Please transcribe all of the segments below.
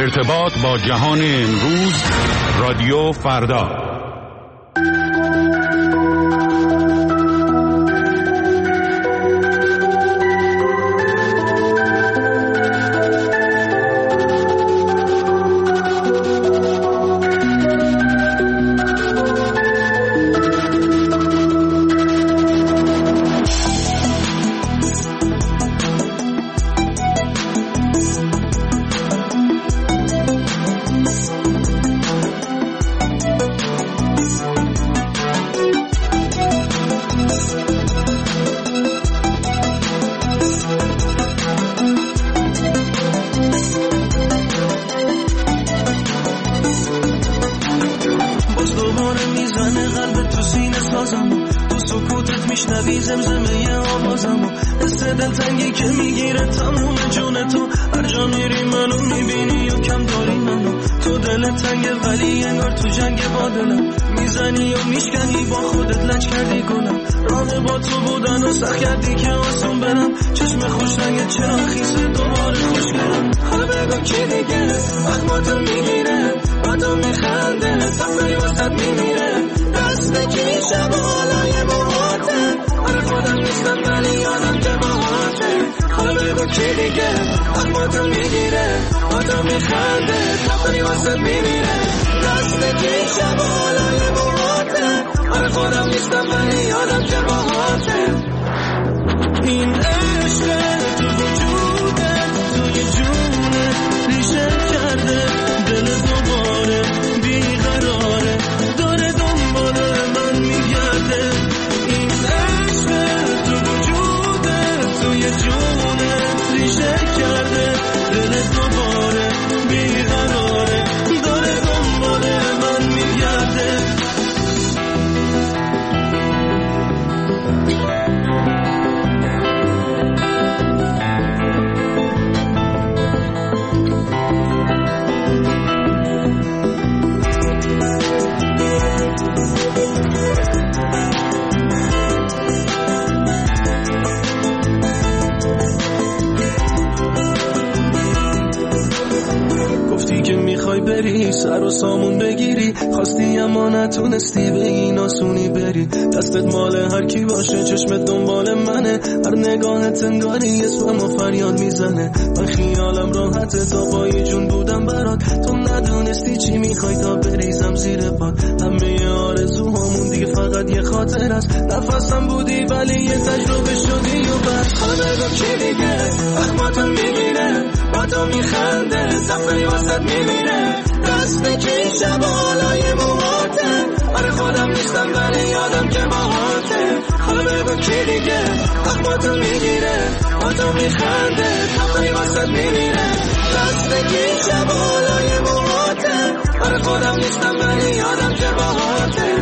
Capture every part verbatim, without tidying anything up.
ارتباط با جهان امروز، رادیو فردا. سر و سامون بگیری، خواستی اما نتونستی به این آسونی بری. دستت مال هر کی باشه، چشمت دنبال منه، هر نگاهت انگاری اسمم و فریاد میزنه. من خیالم راحته تا پای جون بودم برات، تو ندونستی چی میخوای تا بریزم زیر پات. همه آرزوهامون دیگه فقط یه خاطر است، نفسم بودی ولی یه تجربه شدی و بس. حالا بگو کی دیگه اخماتو میگیره، با تو میخنده، سفری واسط میمیره. دست کی شب بالای موهاته، آره خودم نیستم ولی یادم که باهاته. حالا بگو کی دیگه اخماتو میگیره، با تو میخنده، سفری واسط میمیره. دست کی شب بالای موهاته، آره خودم نیستم ولی یادم که باهاته.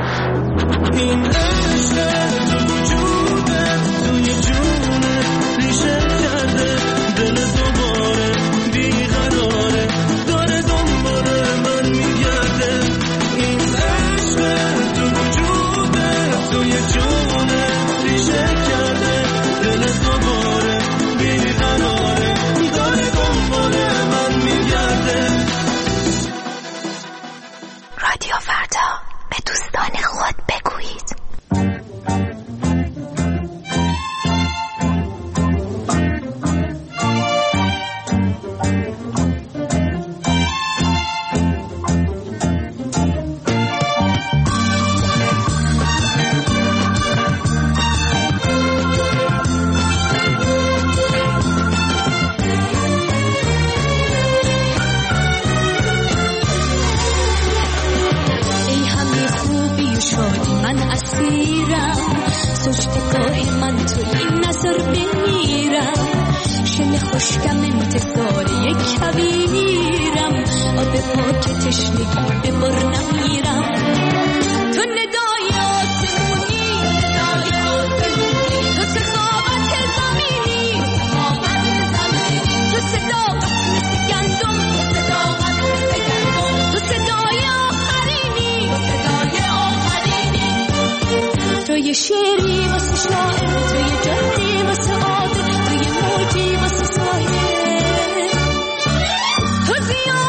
این عشق تو وجوده، توی جونه ریشه کرده، دل دوباره بیقراره، داره دنبال من میگرده. این عشق تو وجوده، توی جونه ریشه کرده، دل دوباره بیقراره، داره دنبال من میگرده. رادیو فردا، به دوستان خود بگویید. خشکم انتظار یک کبیرم، آب پاک تشنگی به بر نمیرم. تو ندای آسمونی، ندای آسمونی، تو سخاوت زمینی، سخاوت زمینی، تو صداقت مثل گندم، تو صداقت مثل گندم، تو صدای آخرینی، تو صدای آخرینی. تو یه شعری واسه شاعر، تو یه جهری واسه عادل، تو یه موجی واسه ساحل، تو زیاد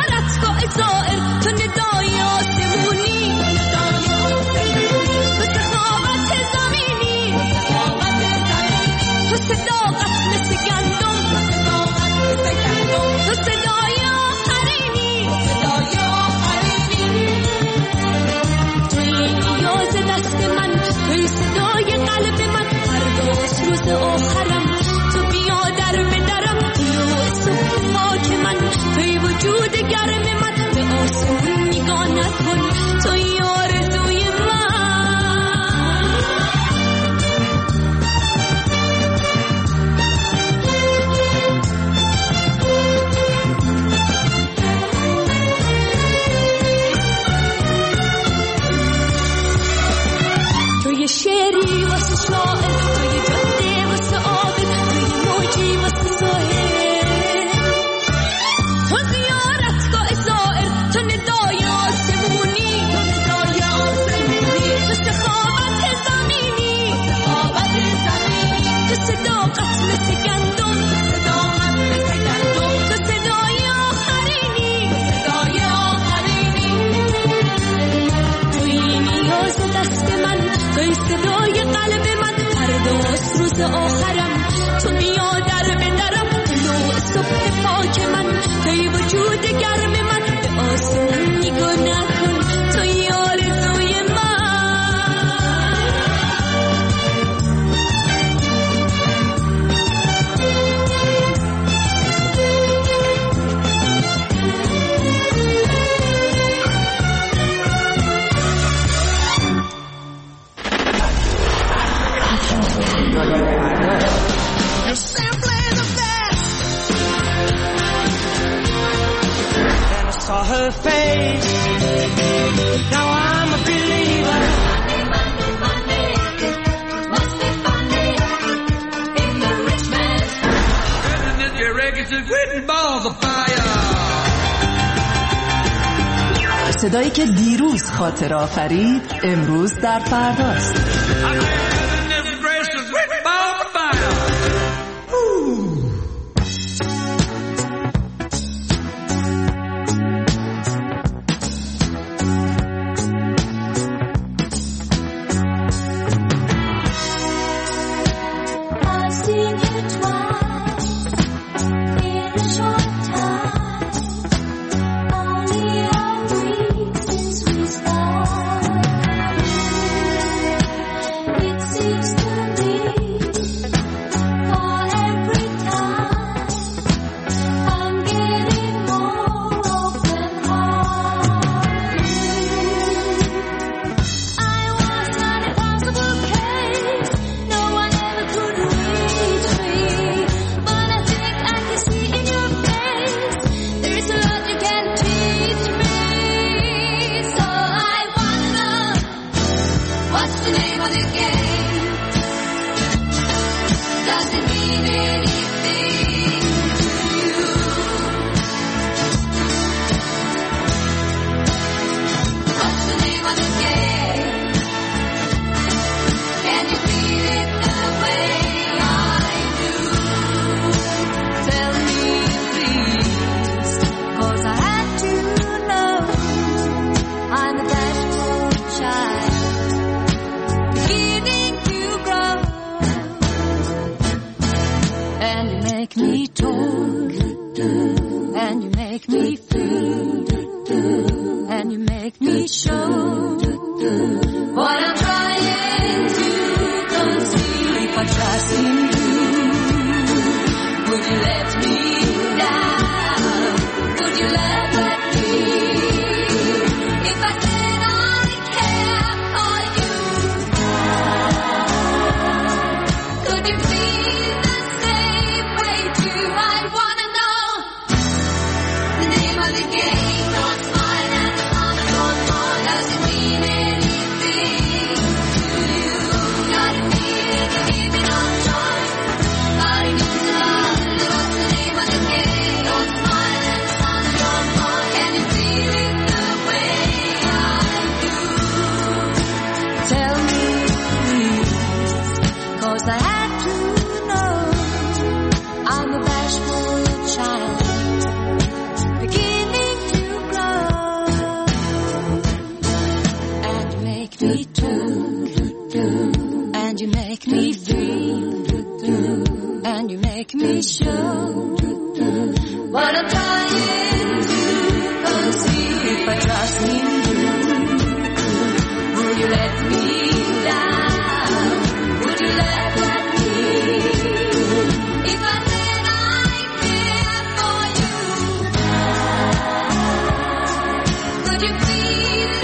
نکن توی آرزوی من. توی شعری واسه شاعر، توی جاده واسه عابر، توی موجی واسه ساحل، تو زیارتگاه زائر، تو ندای آسمونی، تو ندای آسمونی، تو سخاوت زمینی، سخاوت زمینی، تو صداقت مثل گندم، صداقت مثل گندم، تو صدای آخرینی، صدای آخرینی، توی نیاز دست من، توی صدای قلب من، فرداست روز آخرم، تو بیا در به درم، طلوع صبح پاک من، توی وجود گرم من، به آسمون نگاه نکن توی آرزوی من. You're simply the best. Then I saw her face. Now I'm a believer. Money, money, money, must be funny in the rich man's Isn't it your records of written balls of fire? صدایی که دیروز خاطر آفرید امروز در فرداست. I said, isn't this grace of written balls of fire? I've seen you twice in a short time, only a week since we started. It seems to me for every time I'm getting more open-hearted. I was an impossible case, no one ever could reach me, but I think I can see in your face there's a lot you can teach me. So I wanna know, what's the name of the game? Does it mean anything to you? What's the name of the game? Can you feel it the way I do? Tell me please, 'cause I had to know. I'm a dashboard child, beginning to grow, and you make me talk, and you make me feel, and you make me show what I'm trying to conceal. If I trust in you, would you let me down? Would you let let me? If I said I care for you, could you feel the same way too? I wanna know the name of the game. Don't smile and smile, don't smile. Does it mean anything to you? Gotta feel it, you give me no choice. Body needs to love. What's the name of the game? Don't smile and smile, don't smile. Can you feel it the way I do? Tell me please, 'cause I had to know. I'm a bashful child, beginning to grow, and you make me talk, and you make me feel, and you make me show what I'm trying to conceal. If I trust in you, will you let me down? Would you let let me? If I said I care for you, could you feel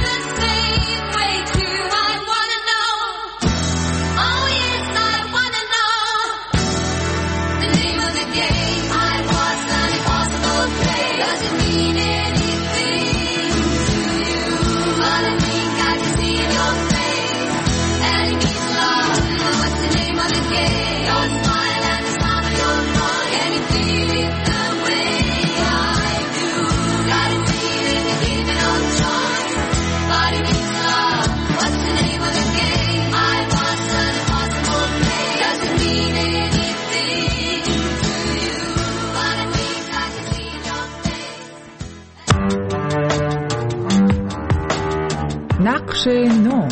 نقش نو.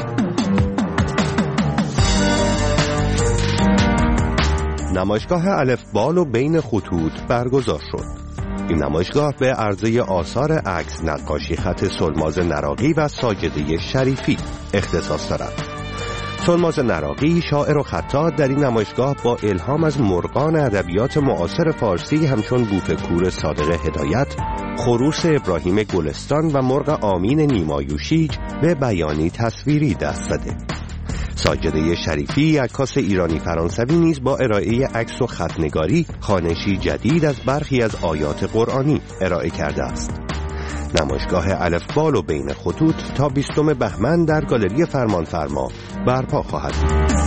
نمایشگاه الفبال و بین خطوط برگزار شد. این نمایشگاه به عرضه آثار عکس، نقاشی خط سلماز نراقی و ساجده شریفی اختصاص دارد. سلماز نراقی شاعر و خطاط در این نمایشگاه با الهام از مرغان ادبیات معاصر فارسی همچون بوفکور صادق هدایت، خروس ابراهیم گلستان و مرغ آمین نیمایوشیج به بیانی تصویری دست زده. ساجده شریفی عکاس ایرانی فرانسوی نیز با ارائه عکس و خطنگاری خوانشی جدید از برخی از آیات قرآنی ارائه کرده است. نمایشگاه الفبال و بین خطوط تا بیستم بهمن در گالری فرمانفرما برپا خواهد بود.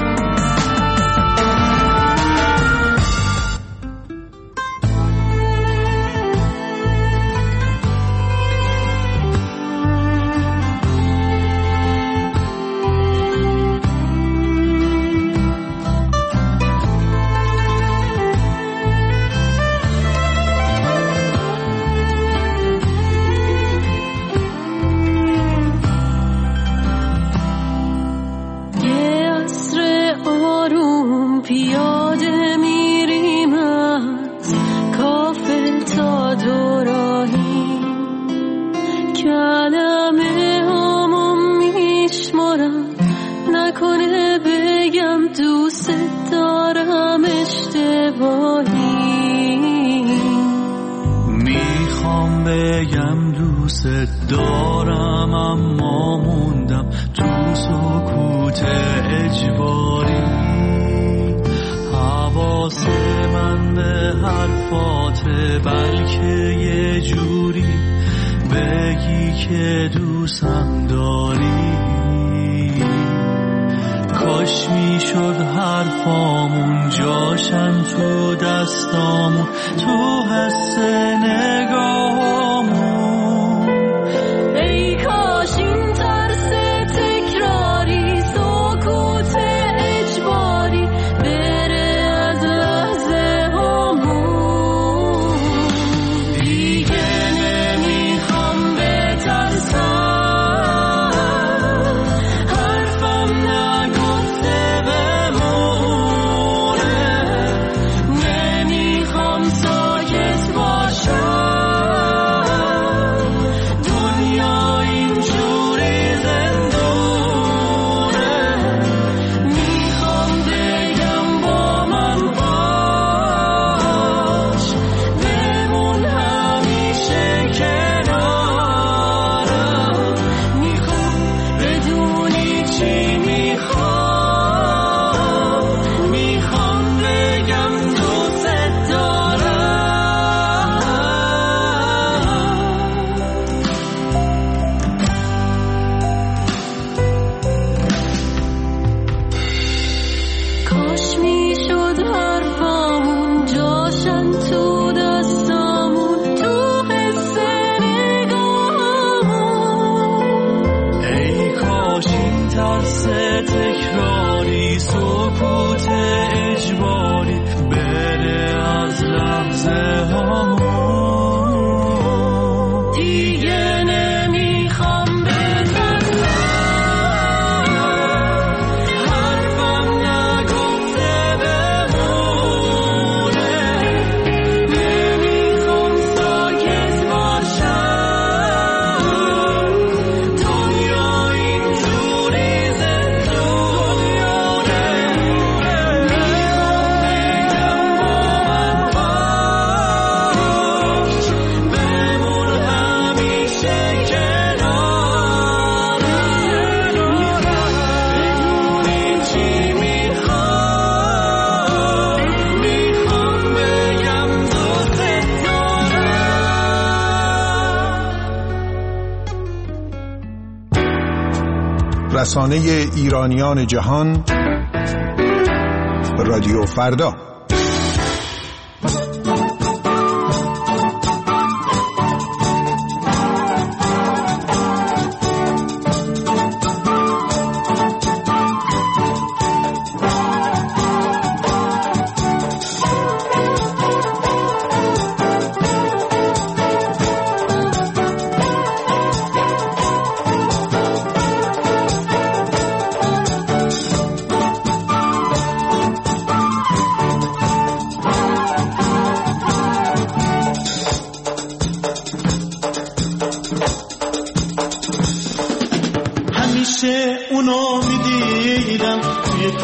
دارم اما موندم تو سکوت اجباری، حواس من به حرفات بلکه یه جوری بگی که دوستم داری. کاش میشد حرفامون جاشن تو دستامون، تو حس نگاهامون. رسانه ایرانیان جهان، رادیو فردا.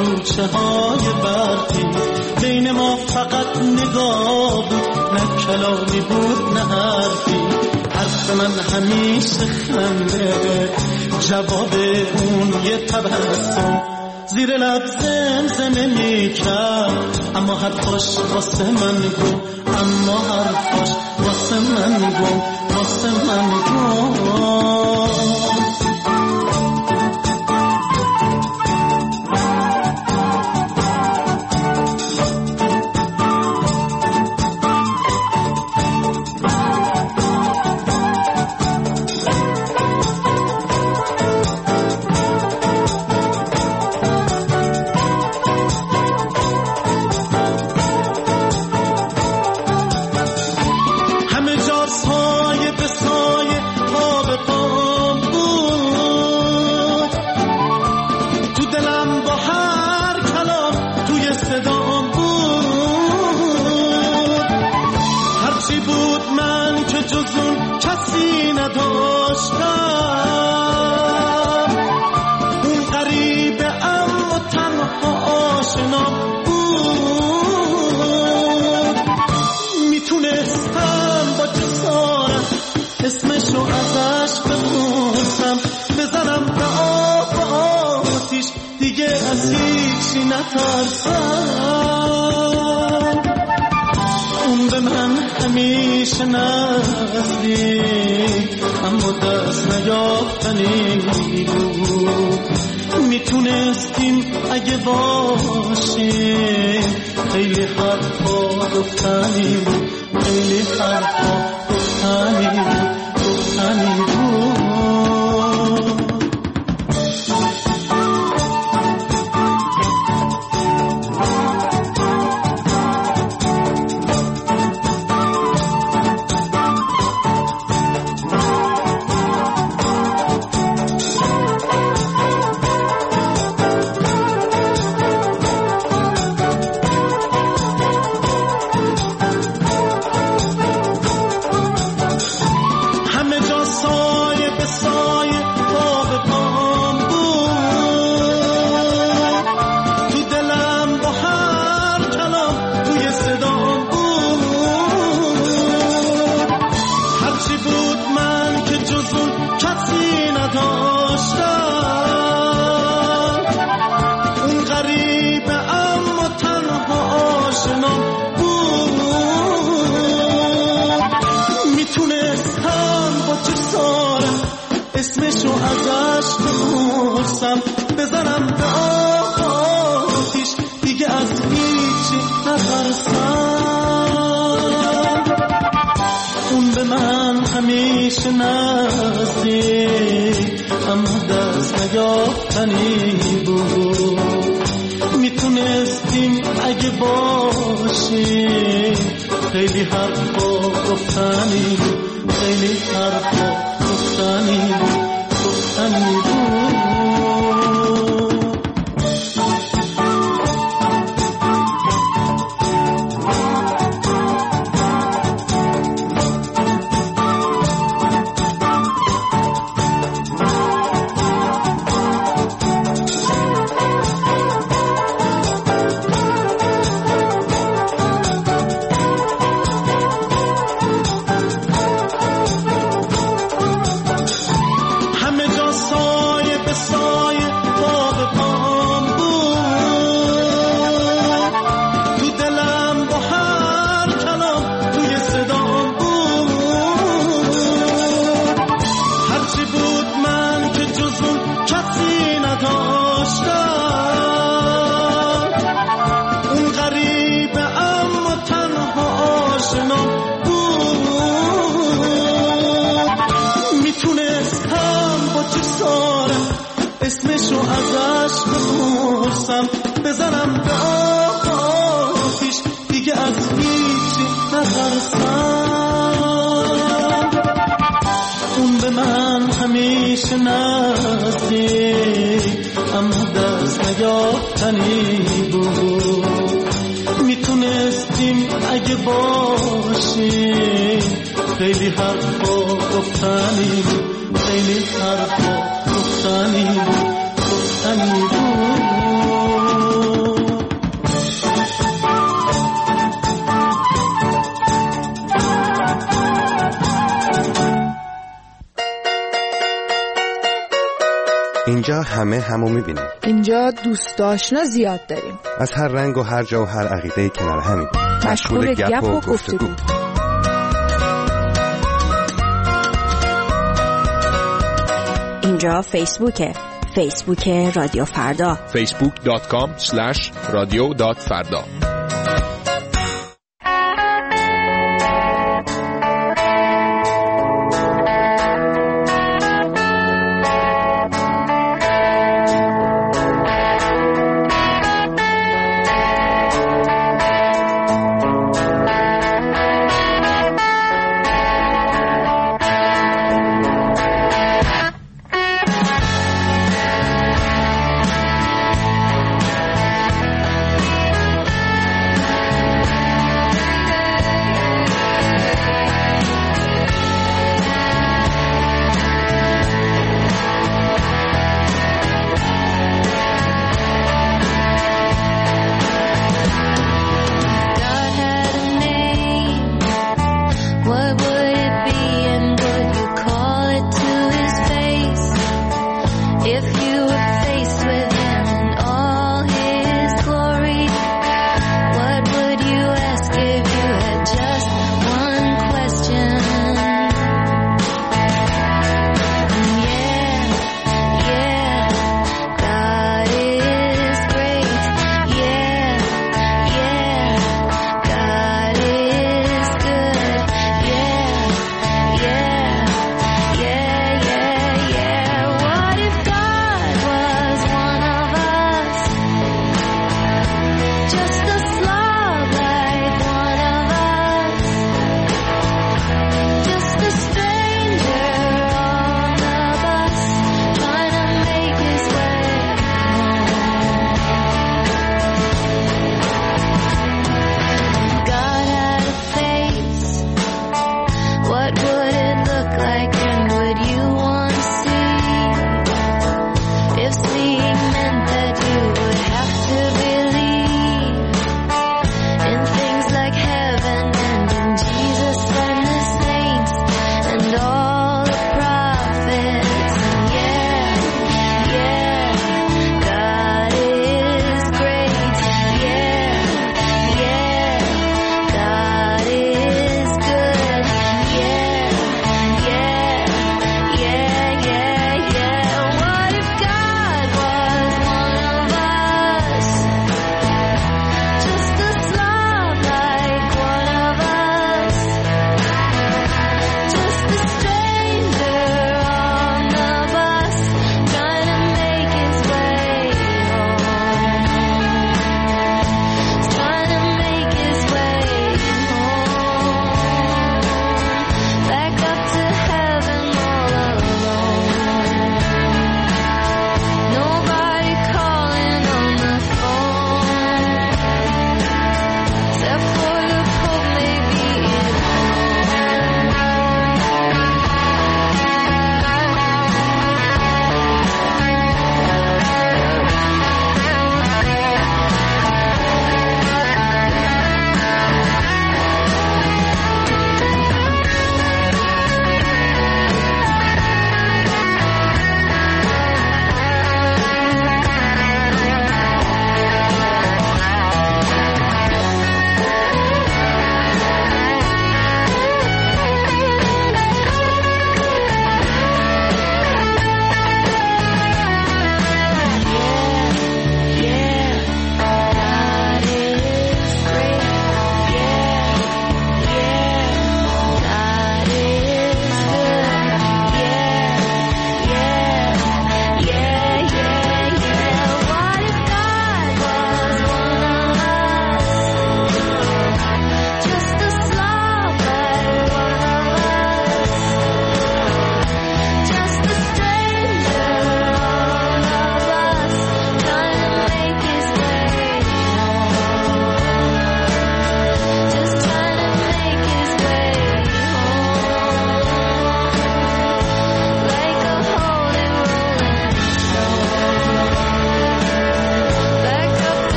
کوچه های برقی، بین ما فقط نگاه بود، نه کلامی بود نه حرفی. حرف من همیشه خنده، جواب اون یه تبسم، زیر لب زمزمه میکرد، اما حرفاش واسه من گم، اما حرفاش واسه من گم، واسه من گم. اون به من همیشه نزدیک، اما دست نیافتنی بود. میتونستیم اگه باشیم، خیلی حرفا گفتنی بود، خیلی حرفا گفتنی بود، گفتنی بود. بزنم به آتیش، دیگه از هیچی نترسم. اون به من همیشه نزدیک، اما دست نیافتنی بود. میتونستیم اگه باشیم، خیلی حرفا گفتنی بود، خیلی حرفا گفتنی بود، گفتنی بود. بزنم به آتیش، دیگه از هیچی نترسم. اون به من همیشه نزدیک، اما دست نیافتنی بود. میتونستیم اگه باشیم، خیلی حرفا گفتنی بود، خیلی حرفا گفتنی بود، گفتنی بود. اینجا همه همو میبینیم. اینجا دوست آشنا زیاد داریم. از هر رنگ و هر جا و هر عقیده کنار همیم. مشغول گپ و گفتگو. اینجا فیسبوکه. فیسبوک رادیو فردا. فیسبوک دات کام اسلش رادیو دات فردا.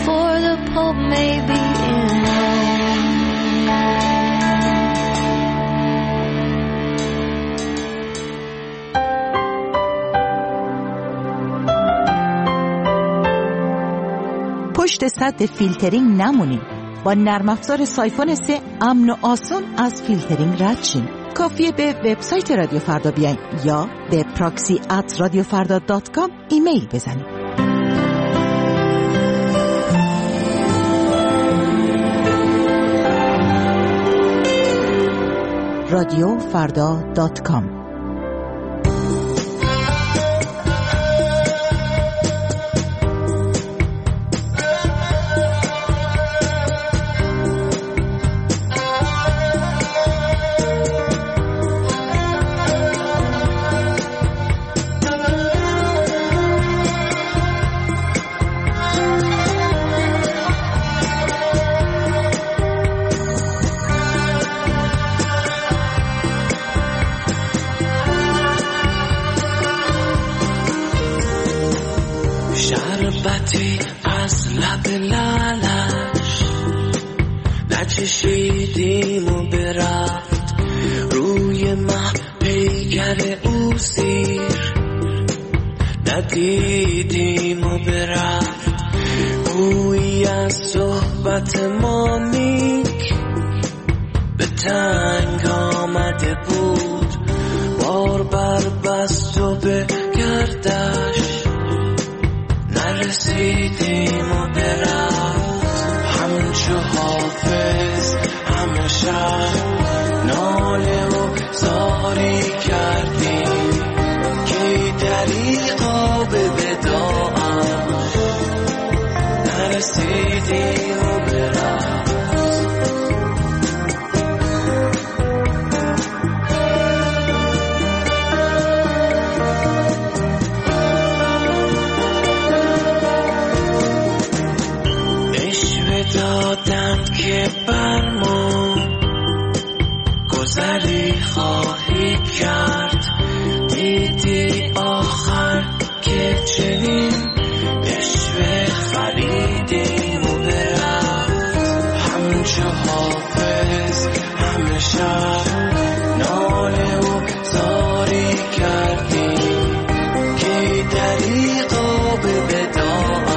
before the Pope may be in Rome. پشت سد فیلترینگ نمونید. با نرم افزار سایفون سه امن و آسان از فیلترینگ رد شین. کافیه به وبسایت رادیو فردا بیاین یا به پراکسی ات رادیو فردا دات کام ایمیل بزنید. رادیو فردا دات کام. شربتی از لب لالش نچشیدیم و برفت روی مه پیگر او سیر ندیدیم و برفت گویی از صحبت ما نیک به تنگ آمده بود بار بر بست و به گردش نرسیدیم و برفت همچو حافظ همه شب ناله و زاری کردیم که دریقا به وداعش نرسیدیم و برفت دادم که بر ما گذری خواهی کرد دیدی آخر که چنین عشوه خریدیم و برفت همچو حافظ همه شب ناله و زاری کردیم که دریقا به وداعش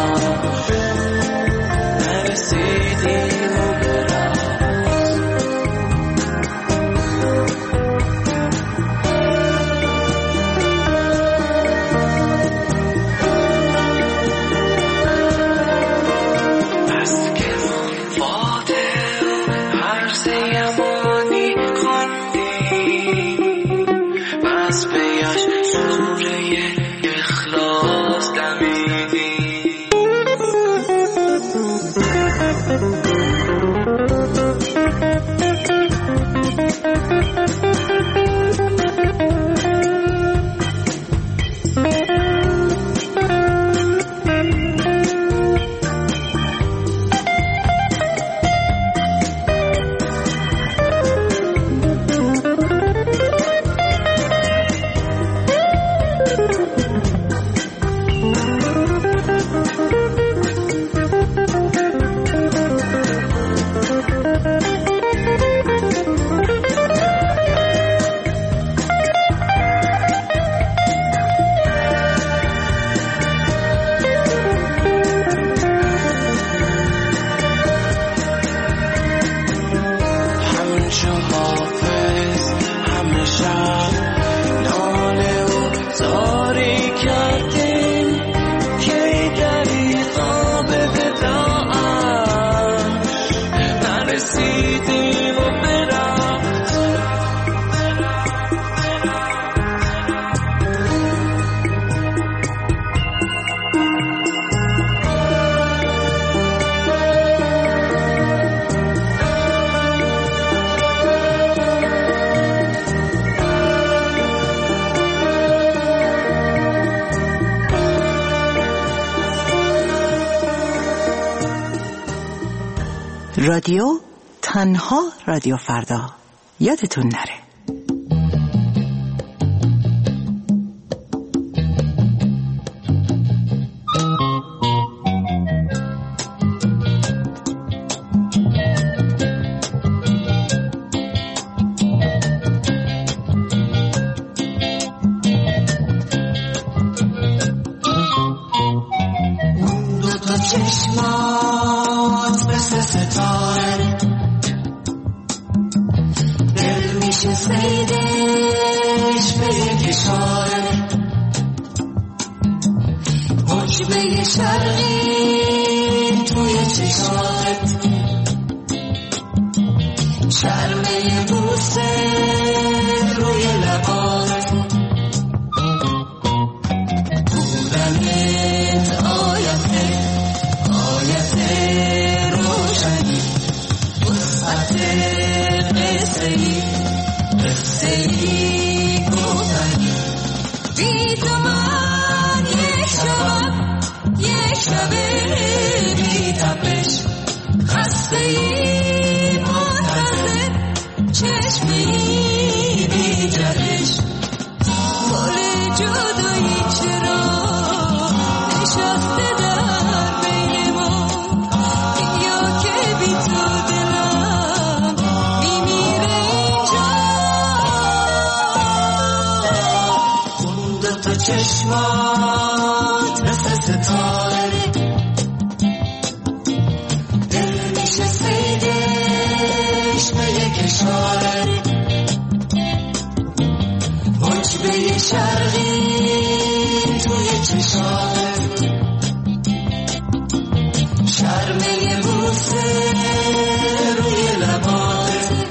رادیو تنها رادیو فردا یادتون نره. چشمات مثل ستاره دل میشه سیدش به یک اشاره حجبه شرقی توی چشمات شرمه بوسه روی لبات بودنت آیته آیته روشنی وسعت قصه‌ای قصه‌ای گفتنی بی تو من یک شب یک شب بی تپش خسته‌ای منتظر چشمه‌ای بی جهش گل جدایی چرا نشسته در بین ما یا که بی تو دلم میمیره اینجا اون دوتا چشمات مثل ستاره دل میشه سیدش به یک اشاره حجبه شرقی توی چشمات شرمه بوسه روی لبات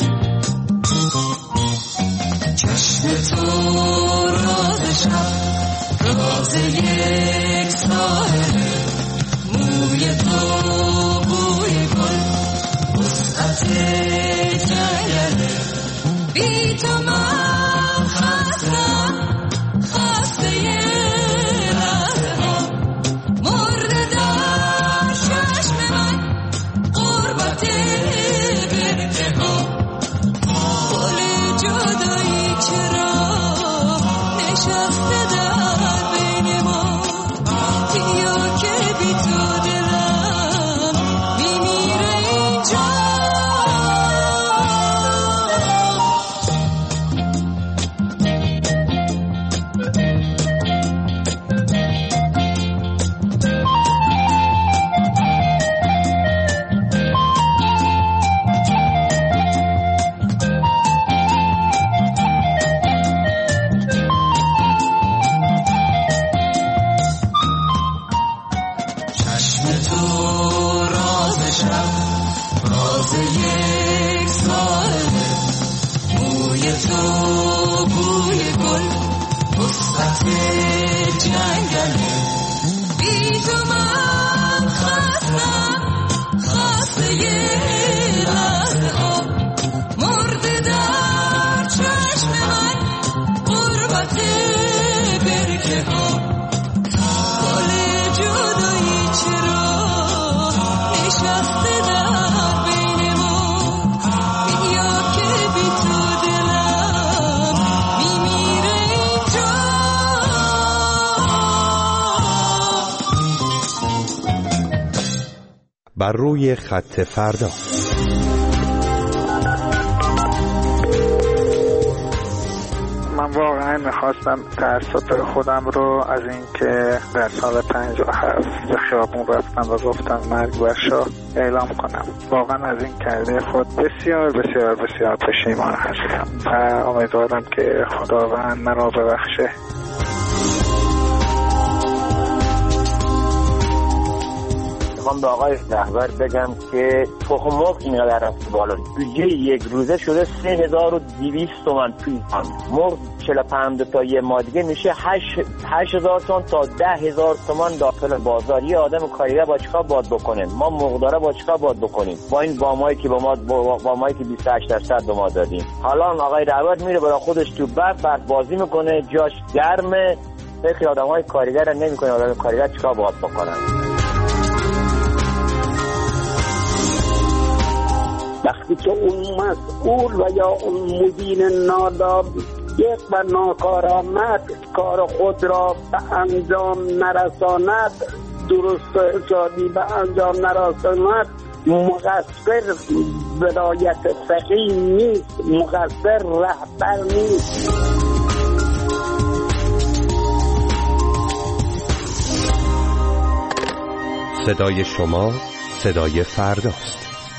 چشم تو راز شب راز یک ساحل موی تو بوی گل وسعت جنگل بی تو من خستم خسته یه لحظه ها مرده در چشم من قربت برکه ها گل جدایی چرا نشسته در بین ما یا که بی تو دلم میمیره اینجا بر روی خط فردا. من واقعا میخواستم تأسف خودم رو از اینکه در سال پنجاه و هفت به خیابون رفتم و گفتم مرگ بر شاه اعلام کنم. واقعا از این کرده خود بسیار بسیار بسیار پشیمان هستم و امیدوارم که خداوند مرا ببخشه. من به آقای رهبر بگم که تخم مرغ اینقدر رفت بالا. بودجه یک روزه شده سه هزار و دویست تومن توی هم. مرغ چهل و پنج تا یه ما دیگه میشه هشت هزار تومن تا ده هزار تومن داخل بازار. یه آدم کارگر با چیکار باید بکنه؟ ما مرغدارا با چیکار باید بکنیم؟ با این وامایی که با ما وامایی که بیست و هشت درصد به ما دادیم. حالا آقای رهبر میره برای خودش تو برف برف بازی میکنه، جاش گرمه. فکر آدمای کارگر نمیکنه. آدم کارگر چیکار باید بکنن؟ وقتی که اون مسئول و یا اون مدیر ناداب یک و ناکارآمد کار خود را به انجام نرساند، درست و حسابی به انجام نرساند، مقصر ولایت فقیه نیست، مقصر رهبر نیست. صدای شما صدای فرداست.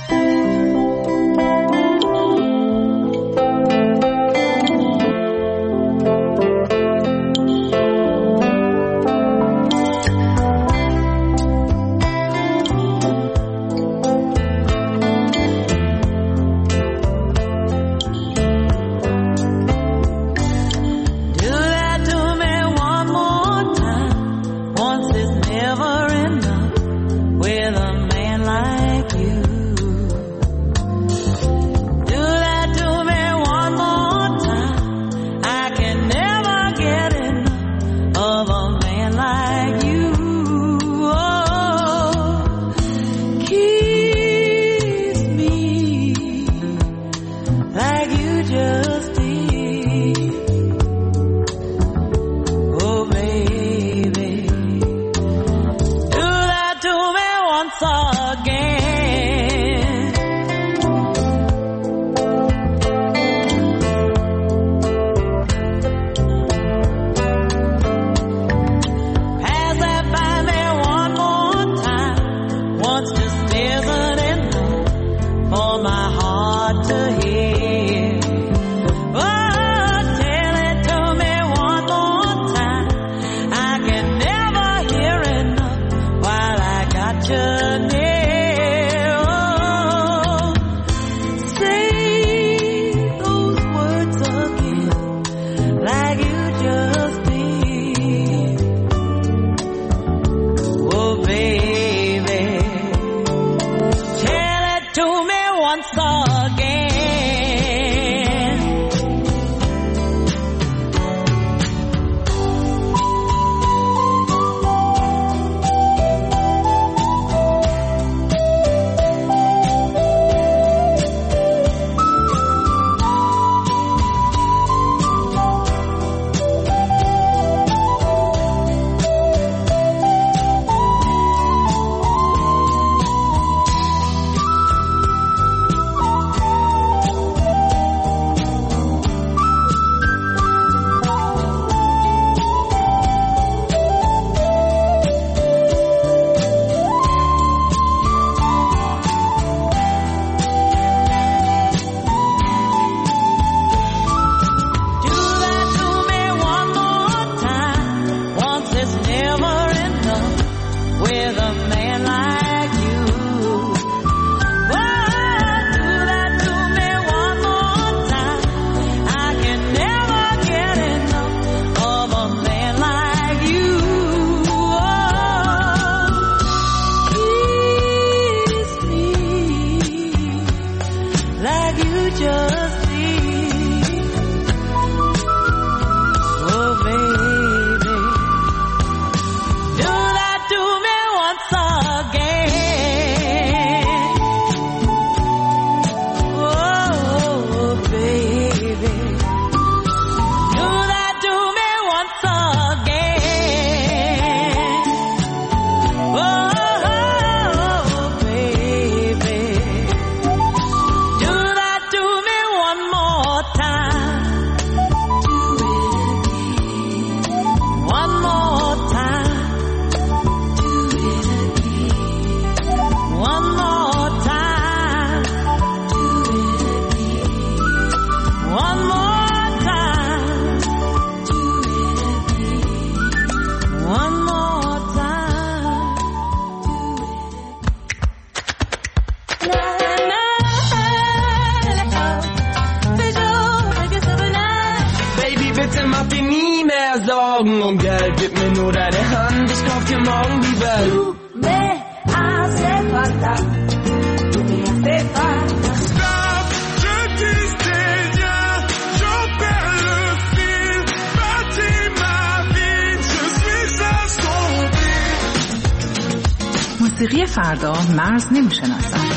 موسیقی فردا مرز نمی‌شناسد.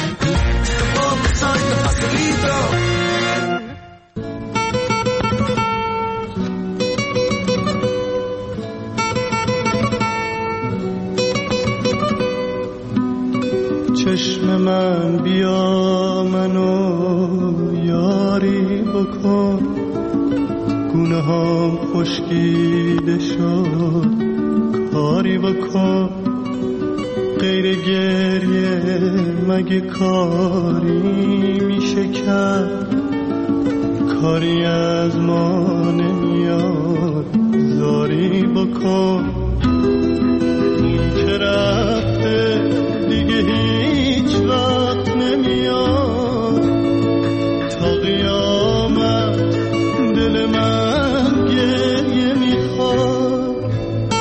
چشم من بیا منو یاری بکن، گونه هم خشکیده شد کاری بکن، غیر گریه مگه کاری میشه کرد؟ کاری از ما نمیاد زاری بکن. اون که رفته دیگه هیچ وقت نمیاد، تا قیامت دل من گریه میخواد.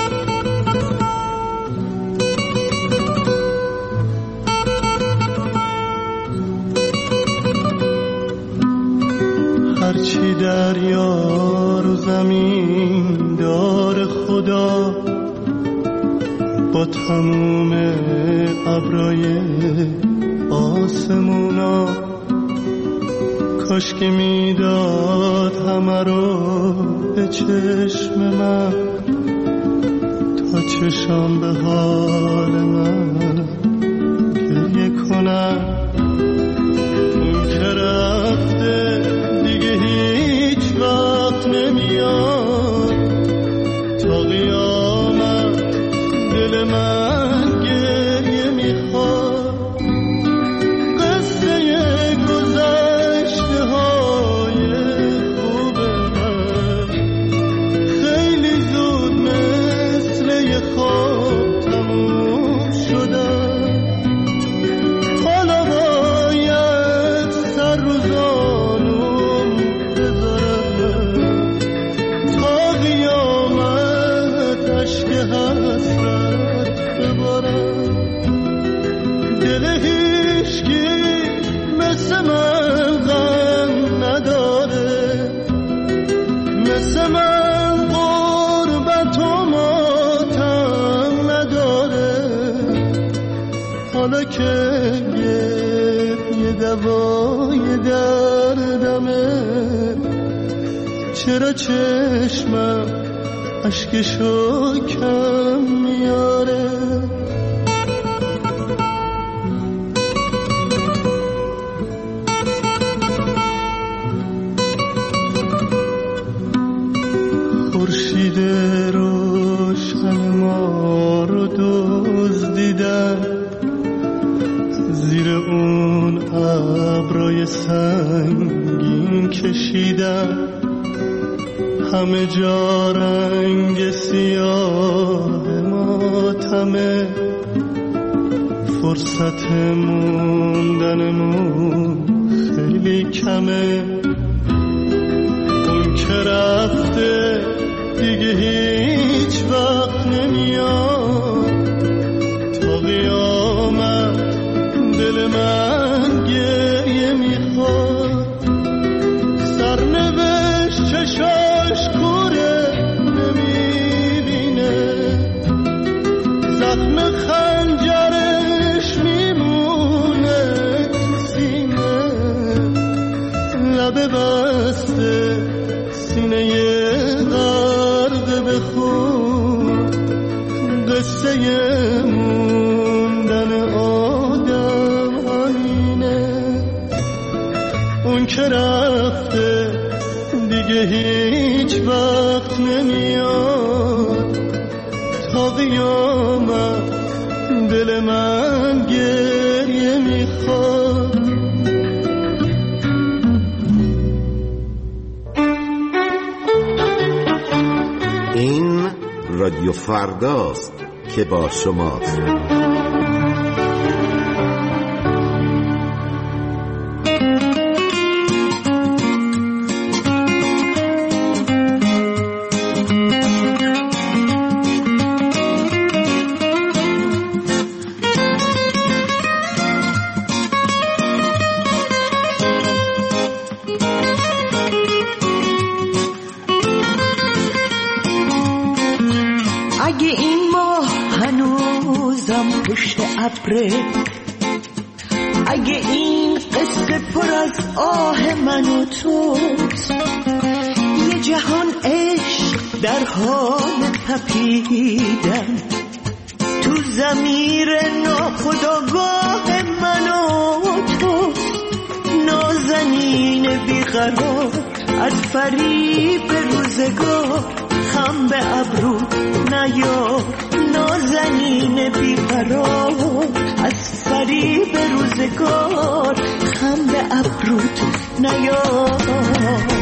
هرچی دریا رو زمین دار خدا، با تموم ابرای آسمونا، کاش که میداد همه رو به چشم من، تا چشم به حال من گریه کنم. اون که رفته دیگه هیچ وقت نمیاد، تا قیامت دل من گریه میخواد. قصه گذشته های خوب من خیلی زود مثل یه خواب تموم شدن. حالا باید سر رو زانوم بذارم، تا قیامت عشق حسرت ببارم. دل هیچکی مثل من غم نداره، مثل من غربت و ماتم نداره. حالا که یه دوای دردمه، چرا چشمم اشکشو کم میاره؟ خورشید روشن ما رو دزدیدن، زیر اون ابرای سنگین کشیدن. همه جا رنگ سیاه ماتمه، فرصت موندنمون خیلی کمه. اون که رفته دیگه هیچ وقت نمیاد، تا قیامت دل من گریه میخواد. سرنوشت چشاش کوره نمیبینه، زخم خنجرش میمونه تو سینه. لب بسته سینه غرق به خون، قصه موندن آدم همینه. اون که رفته دیگه هیچ وقت نمیاد، تا قیامت دل من گریه میخواد. این رادیو فرداست که با شماست. اگه این ماه هنوزم پشت ابره، اگه این قصه پر از آه من و توست، یه جهان عشق در حال تپیدن تو ضمیر ناخودآگاه من و توست. نازنین بیقرار از فریب روزگار، خم به ابرو نیار نازنین بیقرار از فریب روزگار خم به ابروت نیار.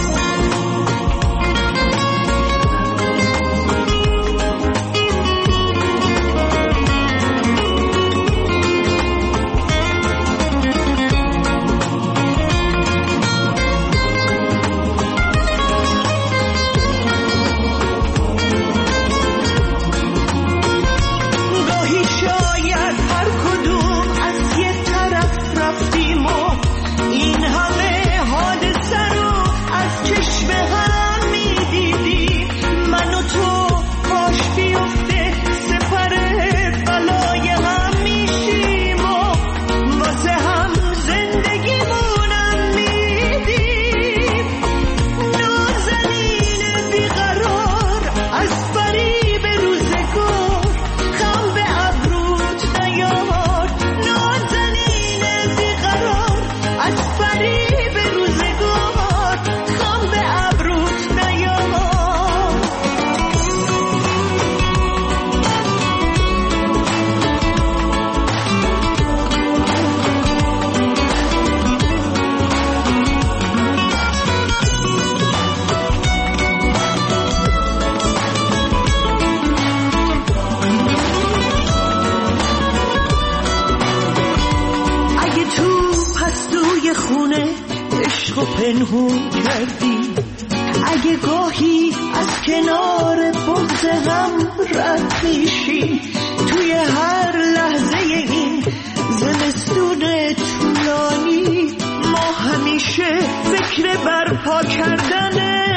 پنهون کردی اگه گاهی از کنار بغض هم رد میشی توی هر لحظه این زمستون طولانی ما همیشه فکر برپا کردن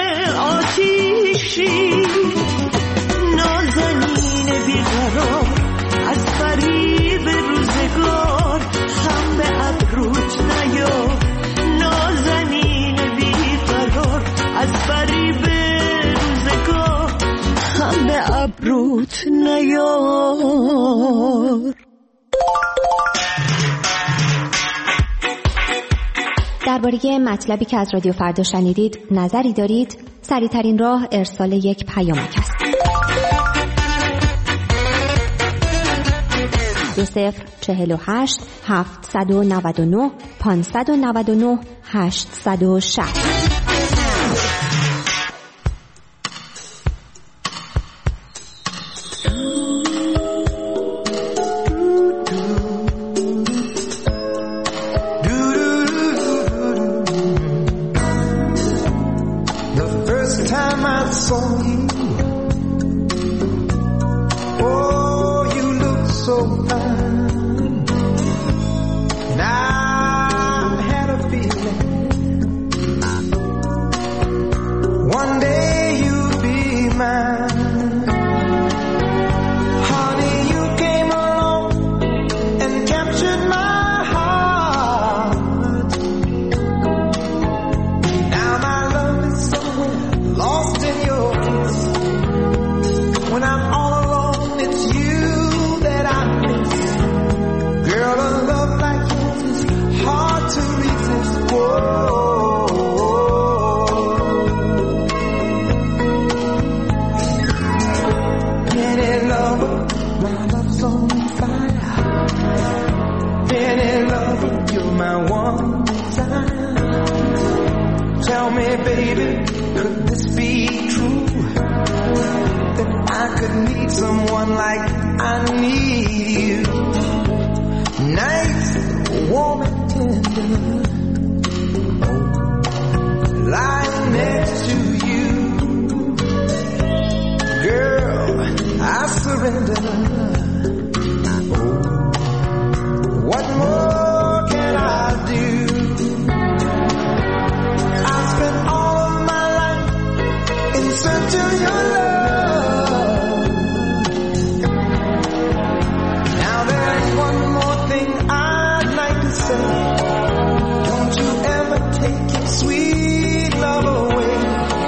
آتیشی نازنین بیقرار از فریب روزگار هم به ابروت نیار نازنین بیقرار از فریب روزگار هم به ابروت نیار. درباره مطلبی که از رادیو فردا شنیدید نظری دارید؟ سریع‌ترین راه ارسال یک پیامک است. دو صفر چهل و هشت هفتصد و نود و نه پانصد و نود و نه هشتصد و شصت. Don't you ever take your sweet love away.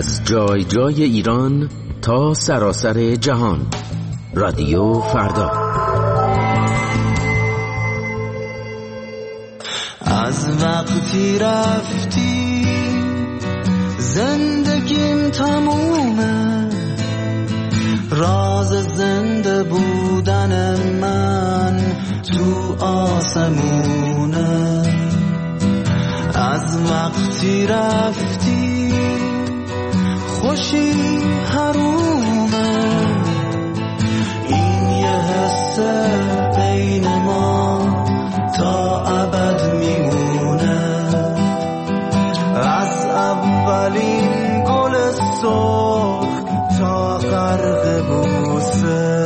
از جای جای ایران تا سراسر جهان. رادیو فردا. از وقتی رفتی زندگیم تمومه، راز زنده بودن من تو آسمونه. از وقتی رفتی خوشی حرومه، این یه حس بین ما تا ابد میمونه. از اولین گل سرخ تا غرق بوسه،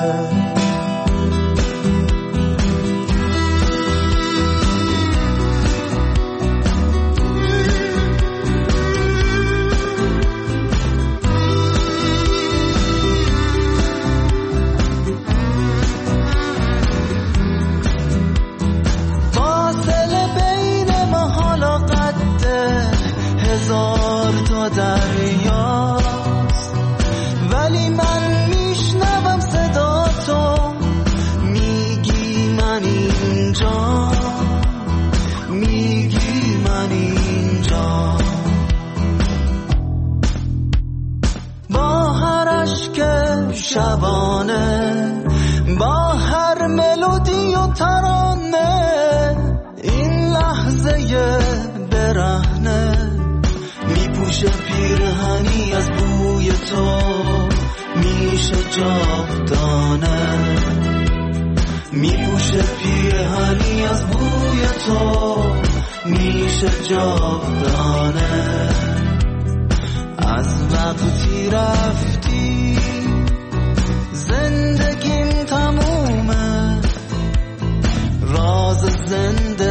هزار تا دریاست، ولی من میشنوم صدا تو، میگی من اینجا، میگی من اینجا. با هر عشق شبانه، با هر ملودی و ترانه، این لحظه برهنه میپوشه پیرهنی از بوی تو، میشه جاودانه. میپوشه پیرهنی از بوی تو، میشه جاودانه. از وقتی رفتی زندگیم تمومه، راز زنده